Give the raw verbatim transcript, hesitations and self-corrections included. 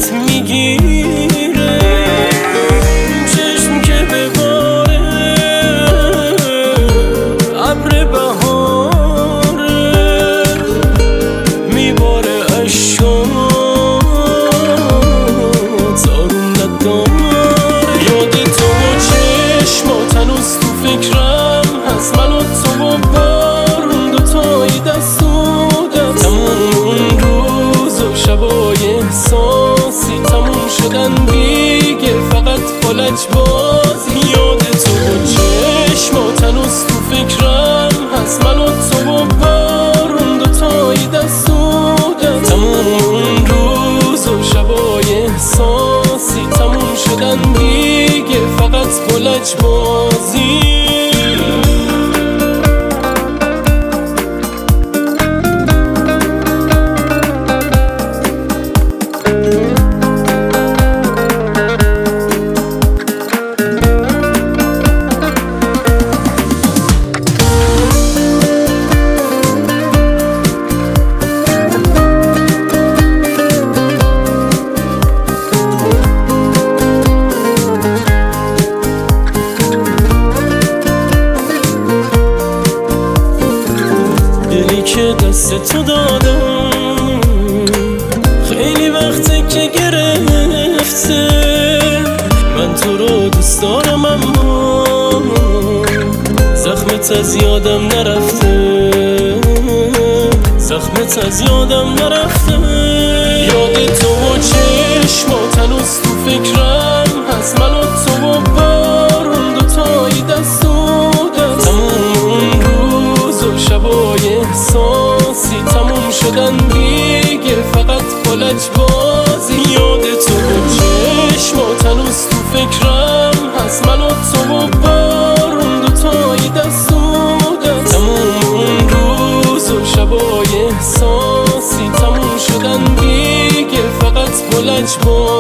دلت میگیره، چشم که بباره ابر بهاره میباره عشقات آروم نداره. یاد تو و چشمات هنوز تو فکرم هست، من و تو و بارون دوتایی دست و دست. تموم اون روز و شبای احساسی تموم شدن دیگه، فقط فالج بازی. یاد تو و چشمات هنوز تو فکرم هست، من و تو و بارون دوتایی دست و دست. تموم اون روز و شبای احساسی تموم شدن دیگه، فقط فالج بازی. دلی که دست تو دادم خیلی وقته که گرفته، من تو رو دوست دارم اما زخمت از یادم نرفته، زخمت از یادم نرفته. یاد تو و چشمات هنوز تو فکرم هست، من و تو و بارون دوتایی دست و دست. تموم اون روز و شبای احساسی تموم شدن دیگه، فقط فالج بازی. یاد تو و چشمات هنوز تو فکرم هست، من و تو و بارون دوتایی دست و دست. تموم اون روز و شبای احساسی تموم شدن دیگه، فقط فالج بازی.